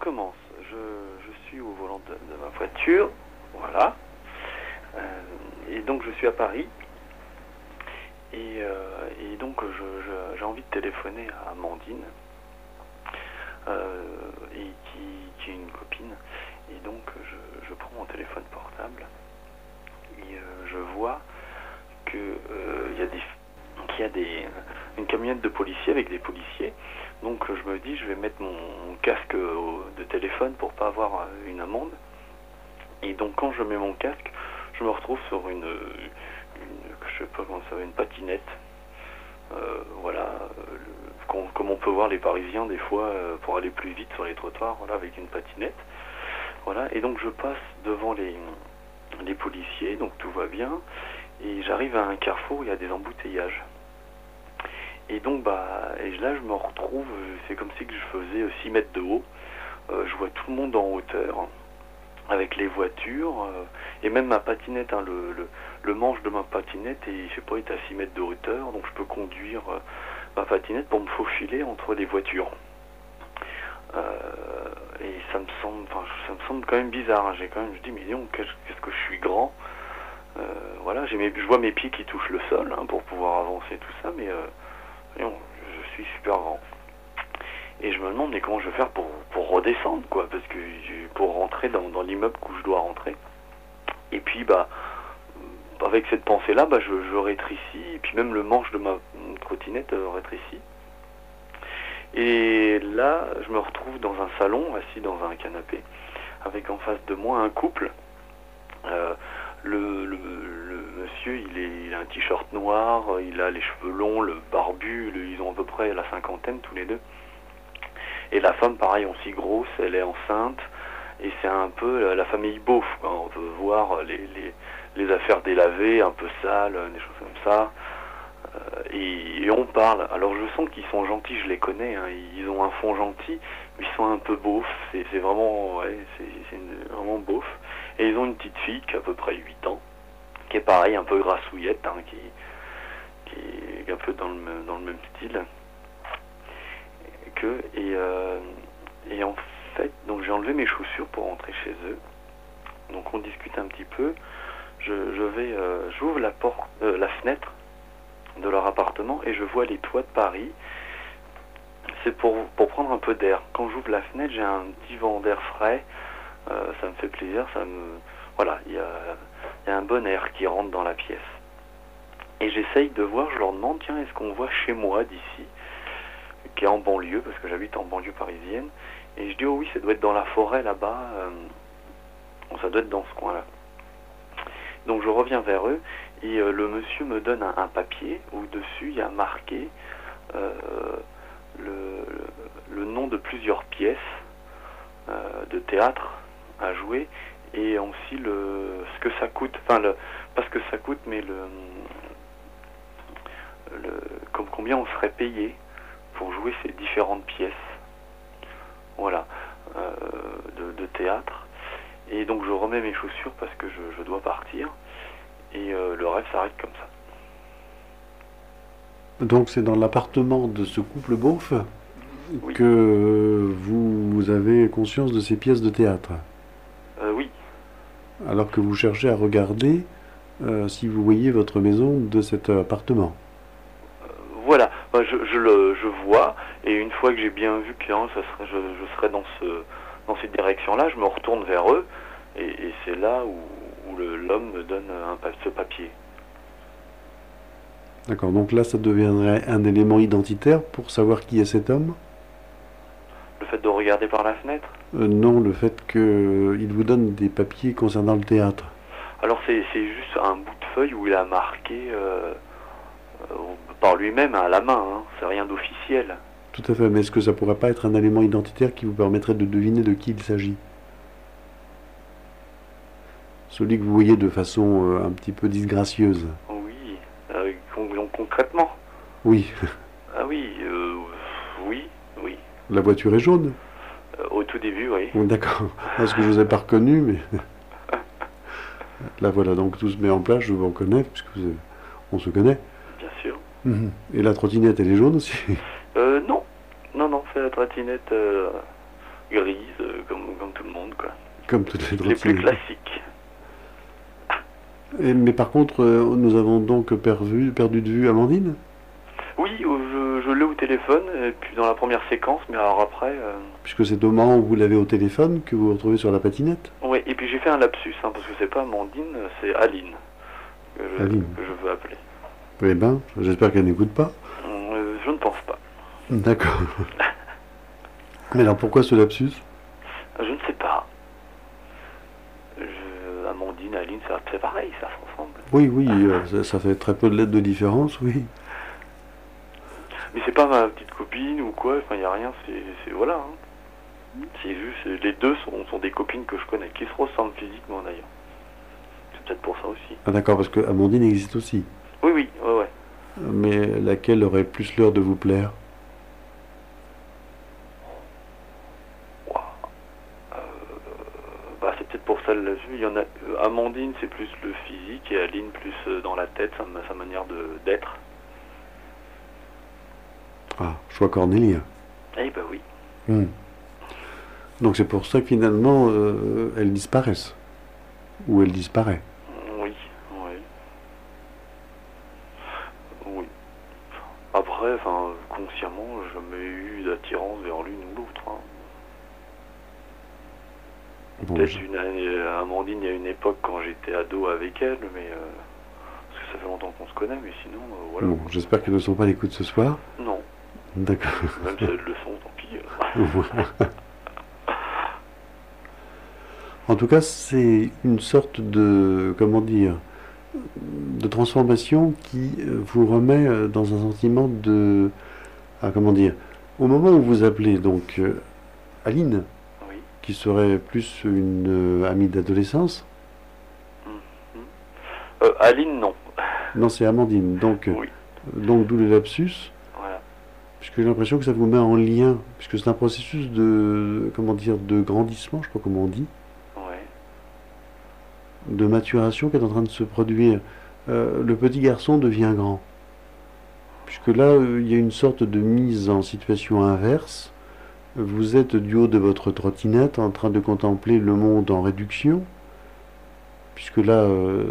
commence. Je suis au volant de ma voiture, voilà. Et donc je suis à Paris. Et donc j'ai envie de téléphoner à Amandine, et qui est une copine. Et donc je prends mon téléphone portable et je vois que qu'il y a une camionnette de policiers avec des policiers. Donc je me dis, je vais mettre mon casque de téléphone pour pas avoir une amende. Et donc quand je mets mon casque, je me retrouve sur je sais pas comment ça va, une patinette. Voilà, comme on peut voir les Parisiens des fois pour aller plus vite sur les trottoirs, voilà, avec une patinette. Voilà, et donc je passe devant les policiers, donc tout va bien, et j'arrive à un carrefour où il y a des embouteillages. Et donc là je me retrouve, c'est comme si que je faisais 6 mètres de haut. Je vois tout le monde en hauteur, avec les voitures, et même ma patinette, hein, le manche de ma patinette je sais pas, est à 6 mètres de hauteur, donc je peux conduire ma patinette pour me faufiler entre les voitures. Et ça me semble quand même bizarre, hein. Je dis, mais non, qu'est-ce que je suis grand. Voilà, je vois mes pieds qui touchent le sol, hein, pour pouvoir avancer tout ça, mais non, je suis super grand. Et je me demande, mais comment je vais faire pour redescendre, quoi, parce que pour rentrer dans l'immeuble où je dois rentrer. Et puis avec cette pensée-là, je rétrécis, et puis même le manche de ma trottinette rétrécit. Et là, je me retrouve dans un salon, assis dans un canapé, avec en face de moi un couple. Le monsieur, il a un t-shirt noir, il a les cheveux longs, le barbu, ils ont à peu près la cinquantaine tous les deux. Et la femme, pareil, aussi grosse, elle est enceinte, et c'est un peu la famille beauf, quoi. On peut voir les affaires délavées, un peu sales, des choses comme ça. Et on parle. Alors je sens qu'ils sont gentils, je les connais, hein. Ils ont un fond gentil, mais ils sont un peu beaufs. C'est vraiment, ouais, c'est vraiment beauf. Et ils ont une petite fille qui a à peu près 8 ans, qui est pareil, un peu grassouillette, hein, qui est un peu dans le même style. Et en fait, donc j'ai enlevé mes chaussures pour rentrer chez eux. Donc on discute un petit peu. J'ouvre la fenêtre de leur appartement et je vois les toits de Paris. C'est pour prendre un peu d'air. Quand j'ouvre la fenêtre, j'ai un petit vent d'air frais. Ça me fait plaisir. Voilà, il y a un bon air qui rentre dans la pièce. Et j'essaye de voir. Je leur demande, tiens, est-ce qu'on voit chez moi d'ici, qui est en banlieue, parce que j'habite en banlieue parisienne. Et je dis, oh oui, ça doit être dans la forêt là-bas. Ça doit être dans ce coin-là. Donc je reviens vers eux et le monsieur me donne un papier où dessus il y a marqué le nom de plusieurs pièces de théâtre à jouer et aussi ce que ça coûte, enfin pas ce que ça coûte, mais combien on serait payé pour jouer ces différentes pièces, voilà, de théâtre. Et donc je remets mes chaussures parce que je dois partir. Et le rêve s'arrête comme ça. Donc c'est dans l'appartement de ce couple beauf, oui, que vous avez conscience de ces pièces de théâtre. Oui. Alors que vous cherchez à regarder si vous voyez votre maison de cet appartement. Voilà, je vois, et une fois que j'ai bien vu que je serai dans cette direction-là, je me retourne vers eux, et c'est là où l'homme me donne ce papier. D'accord, donc là ça deviendrait un élément identitaire pour savoir qui est cet homme? Le fait de regarder par la fenêtre? Non, le fait qu'il vous donne des papiers concernant le théâtre. Alors c'est juste un bout de feuille où il a marqué par lui-même à la main, hein. C'est rien d'officiel. Tout à fait, mais est-ce que ça pourrait pas être un élément identitaire qui vous permettrait de deviner de qui il s'agit? Celui que vous voyez de façon un petit peu disgracieuse. Oui, concrètement. Oui. Ah oui, oui. La voiture est jaune? Au tout début, oui. Oh, d'accord, parce que je ne vous ai pas reconnu, mais... Là voilà, donc tout se met en place, je vous reconnais, puisque on se connaît. Bien sûr. Et la trottinette, elle est jaune aussi? Non, c'est la trottinette grise, comme tout le monde, quoi. Comme toutes les Les plus trottinettes. classiques. Mais par contre, nous avons donc perdu de vue Amandine? Oui, je l'ai au téléphone, et puis dans la première séquence, mais alors après... Puisque c'est au moment où vous l'avez au téléphone que vous vous retrouvez sur la patinette? Oui, et puis j'ai fait un lapsus, hein, parce que c'est pas Amandine, c'est Aline, Aline. que je veux appeler. Eh ben, j'espère qu'elle n'écoute pas. Je ne pense pas. D'accord. Mais alors pourquoi ce lapsus? Je ne sais pas. Amandine, Aline, c'est pareil, ça se ressemble. Oui, oui, ça fait très peu de lettres de différence, oui. Mais c'est pas ma petite copine ou quoi, enfin il n'y a rien, c'est voilà. Hein. C'est juste, les deux sont des copines que je connais, qui se ressemblent physiquement d'ailleurs. C'est peut-être pour ça aussi. Ah d'accord, parce que Amandine existe aussi. Oui, oui, ouais. Mais laquelle aurait plus l'heure de vous plaire? Ouah. Bah c'est peut-être pour ça là il y en a. Amandine c'est plus le physique et Aline plus dans la tête, sa manière d'être. Ah, choix Cornélia. Eh ben oui. Donc c'est pour ça que finalement, elles disparaissent. Ou elle disparaît. Oui, oui. Oui. Après, enfin, consciemment, j'ai jamais eu d'attirance vers l'une ou l'autre. Hein. Bon, Peut-être Amandine, il y a une époque quand j'étais ado avec elle, mais parce que ça fait longtemps qu'on se connaît, mais sinon, voilà. Bon, j'espère qu'elles ne sont pas à l'écoute ce soir. Non, D'accord. même si elles le sont, tant pis. Voilà. En tout cas, c'est une sorte de, comment dire, de transformation qui vous remet dans un sentiment de, ah, comment dire, au moment où vous appelez donc Aline, Oui. qui serait plus une amie d'adolescence. Aline, non. Non, c'est Amandine. Donc, Oui. donc d'où le lapsus. Voilà. Puisque j'ai l'impression que ça vous met en lien, puisque c'est un processus de, comment dire, de grandissement, je sais pas comment on dit, Ouais. de maturation qui est en train de se produire. Le petit garçon devient grand. Puisque là, il y a une sorte de mise en situation inverse. Vous êtes du haut de votre trottinette en train de contempler le monde en réduction. Puisque là,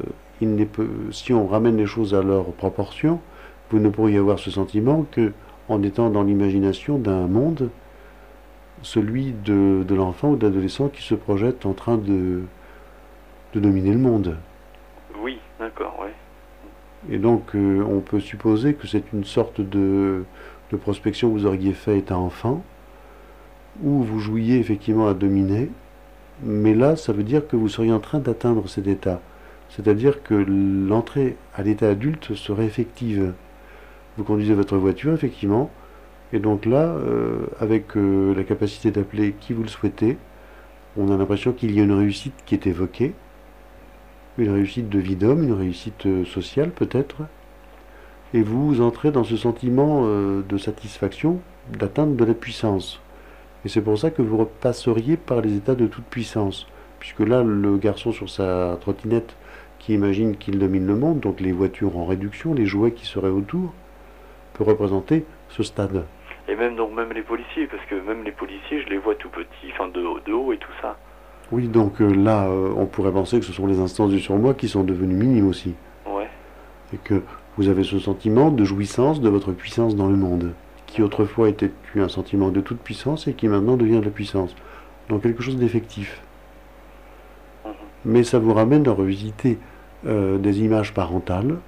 si on ramène les choses à leur proportion, vous ne pourriez avoir ce sentiment que en étant dans l'imagination d'un monde, celui de l'enfant ou de l'adolescent qui se projette en train de dominer le monde. Oui, d'accord, ouais. Et donc on peut supposer que c'est une sorte de prospection que vous auriez fait étant enfant, où vous jouiez effectivement à dominer, mais là ça veut dire que vous seriez en train d'atteindre cet état. C'est-à-dire que l'entrée à l'état adulte serait effective. Vous conduisez votre voiture, effectivement, et donc là, avec la capacité d'appeler qui vous le souhaitez, on a l'impression qu'il y a une réussite qui est évoquée, une réussite de vie d'homme, une réussite sociale peut-être, et vous entrez dans ce sentiment de satisfaction, d'atteinte de la puissance. Et c'est pour ça que vous repasseriez par les états de toute puissance, puisque là, le garçon sur sa trottinette qui imagine qu'il domine le monde, donc les voitures en réduction, les jouets qui seraient autour, peut représenter ce stade. Et même les policiers, parce que même les policiers, je les vois tout petits, enfin de haut et tout ça. Oui, donc là, on pourrait penser que ce sont les instances du surmoi qui sont devenues minimes aussi. Ouais. Et que vous avez ce sentiment de jouissance de votre puissance dans le monde, qui autrefois était un sentiment de toute puissance et qui maintenant devient de la puissance. Donc quelque chose d'effectif. Mais ça vous ramène à revisiter des images parentales.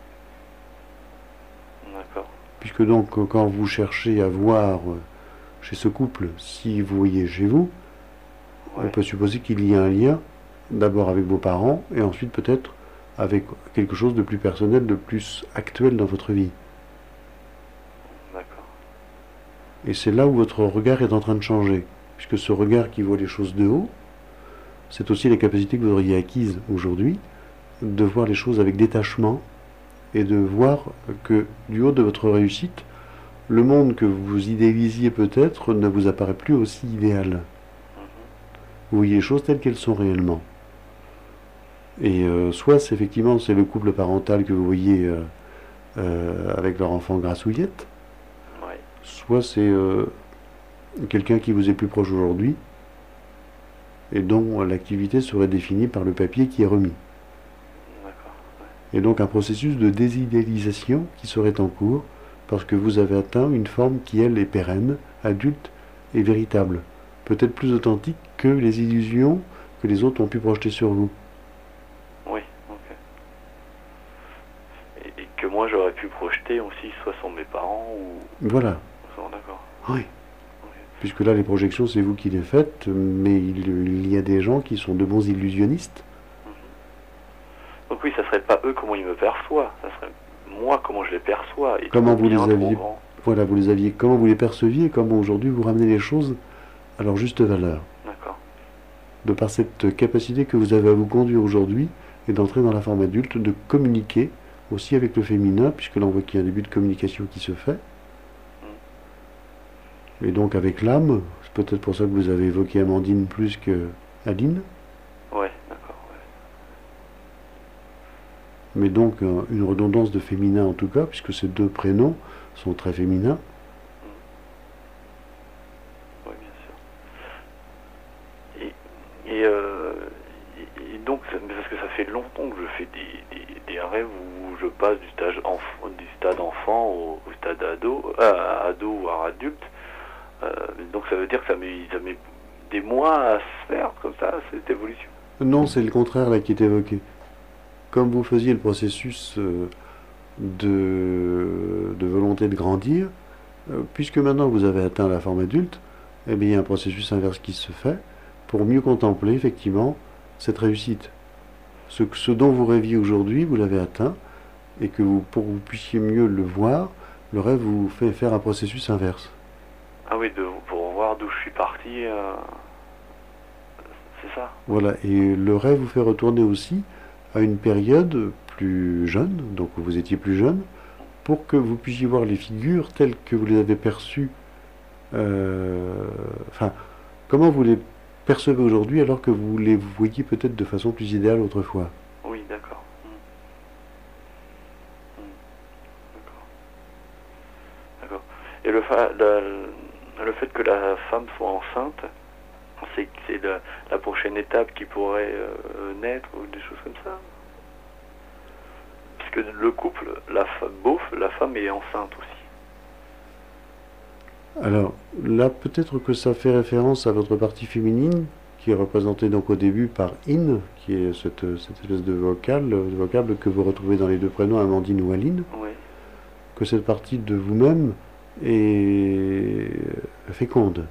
D'accord. Puisque donc quand vous cherchez à voir chez ce couple, si vous voyez chez vous, Ouais. on peut supposer qu'il y a un lien, d'abord avec vos parents, et ensuite peut-être avec quelque chose de plus personnel, de plus actuel dans votre vie. D'accord. Et c'est là où votre regard est en train de changer, puisque ce regard qui voit les choses de haut, c'est aussi la capacité que vous auriez acquise aujourd'hui, de voir les choses avec détachement, et de voir que du haut de votre réussite, le monde que vous idéalisiez peut-être ne vous apparaît plus aussi idéal. Vous voyez les choses telles qu'elles sont réellement. Et soit c'est effectivement c'est le couple parental que vous voyez avec leur enfant grassouillette, Ouais. soit c'est quelqu'un qui vous est plus proche aujourd'hui et dont l'activité serait définie par le papier qui est remis. D'accord. Et donc un processus de désidéalisation qui serait en cours parce que vous avez atteint une forme qui, elle, est pérenne, adulte et véritable. Peut-être plus authentique que les illusions que les autres ont pu projeter sur vous. Oui, ok. Et que moi j'aurais pu projeter aussi, soit sur mes parents ou... Voilà. D'accord. Oui. Ok. Puisque là, les projections, c'est vous qui les faites, mais il y a des gens qui sont de bons illusionnistes. Mhm. Donc oui, ça serait pas eux comment ils me perçoivent, ça serait moi comment je les perçois. Et Comment trop vous bien, les trop aviez, grand. voilà, vous les aviez, comment vous les perceviez, comment aujourd'hui vous ramenez les choses à leur juste valeur. D'accord. De par cette capacité que vous avez à vous conduire aujourd'hui et d'entrer dans la forme adulte, de communiquer aussi avec le féminin, puisque là on voit qu'il y a un début de communication qui se fait. Et donc avec l'âme, c'est peut-être pour ça que vous avez évoqué Amandine plus que Aline. Ouais, d'accord. Ouais. Mais donc une redondance de féminin en tout cas, puisque ces deux prénoms sont très féminins. Oui, bien sûr. Et donc, parce que ça fait longtemps que je fais des rêves où je passe du stade enfant au stade ado ou à adulte. Donc ça veut dire que ça met des mois à se faire comme ça, cette évolution. Non, c'est le contraire là qui est évoqué. Comme vous faisiez le processus de volonté de grandir, puisque maintenant vous avez atteint la forme adulte, eh bien il y a un processus inverse qui se fait pour mieux contempler effectivement cette réussite. Ce dont vous rêviez aujourd'hui, vous l'avez atteint, et que pour que vous puissiez mieux le voir, le rêve vous fait faire un processus inverse. Ah oui, pour voir d'où je suis parti, c'est ça. Voilà, et le rêve vous fait retourner aussi à une période plus jeune, donc où vous étiez plus jeune, pour que vous puissiez voir les figures telles que vous les avez perçues. Enfin, comment vous les percevez aujourd'hui alors que vous les voyiez peut-être de façon plus idéale autrefois. Oui, d'accord. D'accord. Et le fait que la femme soit enceinte, c'est la prochaine étape qui pourrait naître ou des choses comme ça. Parce que le couple, la femme est enceinte aussi. Alors là, peut-être que ça fait référence à votre partie féminine, qui est représentée donc au début par in, qui est cette espèce de vocable que vous retrouvez dans les deux prénoms, Amandine ou Aline, Oui. que cette partie de vous-même est féconde.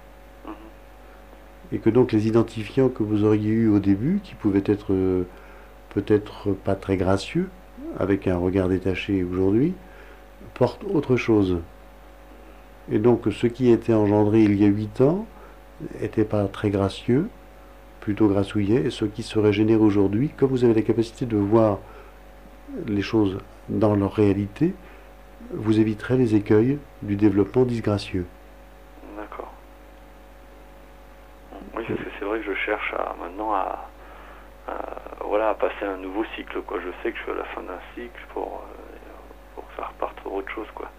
Et que donc les identifiants que vous auriez eus au début, qui pouvaient être peut-être pas très gracieux, avec un regard détaché aujourd'hui, portent autre chose. Et donc ce qui a été engendré il y a 8 ans n'était pas très gracieux, plutôt grassouillet, et ce qui serait généré aujourd'hui, comme vous avez la capacité de voir les choses dans leur réalité, vous éviterez les écueils du développement disgracieux. D'accord. Oui, parce que c'est vrai que je cherche maintenant à passer un nouveau cycle, quoi. Je sais que je suis à la fin d'un cycle pour que ça reparte sur autre chose, quoi.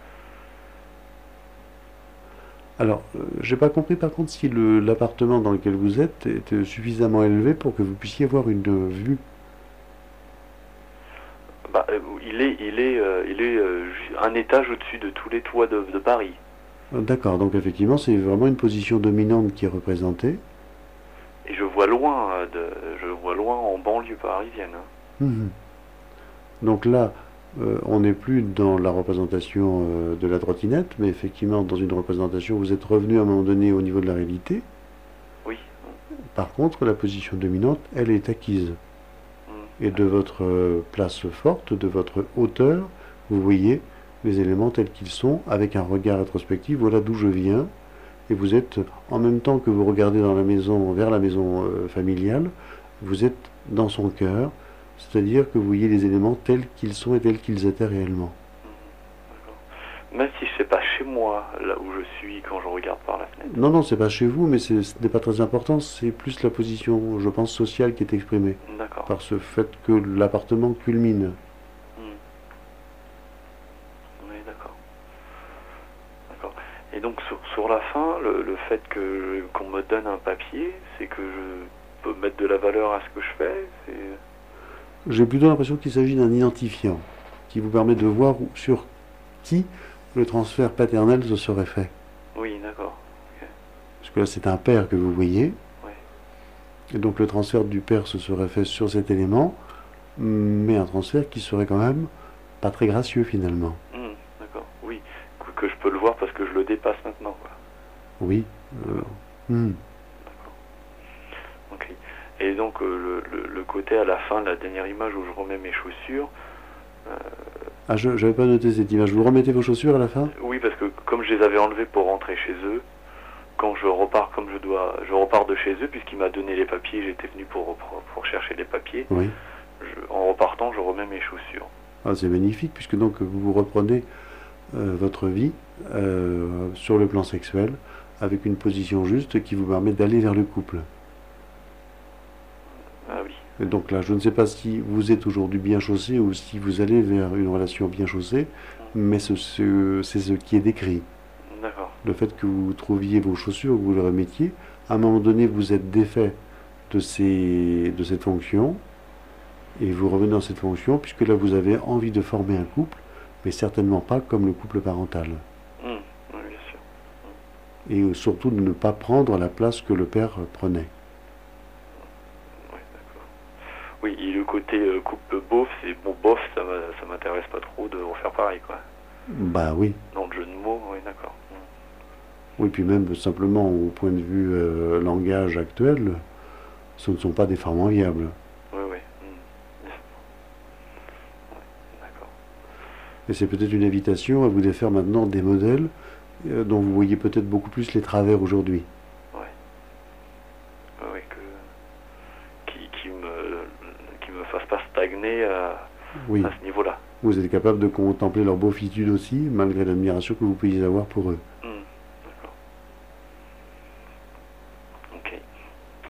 Alors, j'ai pas compris par contre si l'appartement dans lequel vous êtes est suffisamment élevé pour que vous puissiez avoir une vue. Bah, il est un étage au-dessus de tous les toits de Paris. D'accord, donc effectivement c'est vraiment une position dominante qui est représentée. Et je vois loin en banlieue parisienne. Mhm. Donc là, on n'est plus dans la représentation de la trottinette, mais effectivement dans une représentation, vous êtes revenu à un moment donné au niveau de la réalité. Oui. Par contre, la position dominante, elle est acquise. Et de votre place forte, de votre hauteur, vous voyez les éléments tels qu'ils sont, avec un regard rétrospectif, voilà d'où je viens. Et vous êtes, en même temps que vous regardez dans la maison, vers la maison familiale, vous êtes dans son cœur, c'est-à-dire que vous voyez les éléments tels qu'ils sont et tels qu'ils étaient réellement. Même si c'est pas chez moi, là où je suis quand je regarde par la fenêtre. Non, non, c'est pas chez vous, mais ce n'est pas très important, c'est plus la position, je pense, sociale qui est exprimée. D'accord. Par ce fait que l'appartement culmine. Oui, d'accord. D'accord. Et donc sur la fin, le fait qu'on me donne un papier, c'est que je peux mettre de la valeur à ce que je fais. J'ai plutôt l'impression qu'il s'agit d'un identifiant qui vous permet de voir sur qui le transfert paternel se serait fait. Oui, d'accord. Okay. Parce que là, c'est un père que vous voyez. Ouais. Et donc le transfert du père se serait fait sur cet élément, mais un transfert qui serait quand même pas très gracieux finalement. D'accord, oui. Que je peux le voir parce que je le dépasse maintenant, quoi. Oui. D'accord. Ok. Et donc le côté à la fin, la dernière image où je remets mes chaussures. Ah, je n'avais pas noté cette image. Vous remettez vos chaussures à la fin? Oui, parce que comme je les avais enlevées pour rentrer chez eux, quand je repars comme je repars de chez eux, puisqu'il m'a donné les papiers, j'étais venu pour chercher les papiers. Oui. En repartant, je remets mes chaussures. Ah, c'est magnifique, puisque donc vous reprenez votre vie sur le plan sexuel, avec une position juste qui vous permet d'aller vers le couple. Ah oui. Et donc là, je ne sais pas si vous êtes aujourd'hui bien chaussé ou si vous allez vers une relation bien chaussée, mais c'est ce qui est décrit. D'accord. Le fait que vous trouviez vos chaussures, que vous les remettiez, à un moment donné, vous êtes défait de cette fonction, et vous revenez dans cette fonction, puisque là, vous avez envie de former un couple, mais certainement pas comme le couple parental. Oui, bien sûr. Et surtout de ne pas prendre la place que le père prenait. Oui, d'accord. Oui, et le côté couple beauf, c'est bon, bof, ça m'intéresse pas trop de refaire pareil, quoi. Bah oui. Dans le jeu de mots, oui, d'accord. Oui, puis même simplement au point de vue langage actuel, ce ne sont pas des formats viables. Oui, oui. D'accord. Et c'est peut-être une invitation à vous défaire maintenant des modèles dont vous voyez peut-être beaucoup plus les travers aujourd'hui. Oui. Oui, qui me fasse pas stagner à Oui. ce niveau-là. Vous êtes capable de contempler leur beaufitude aussi, malgré l'admiration que vous puissiez avoir pour eux.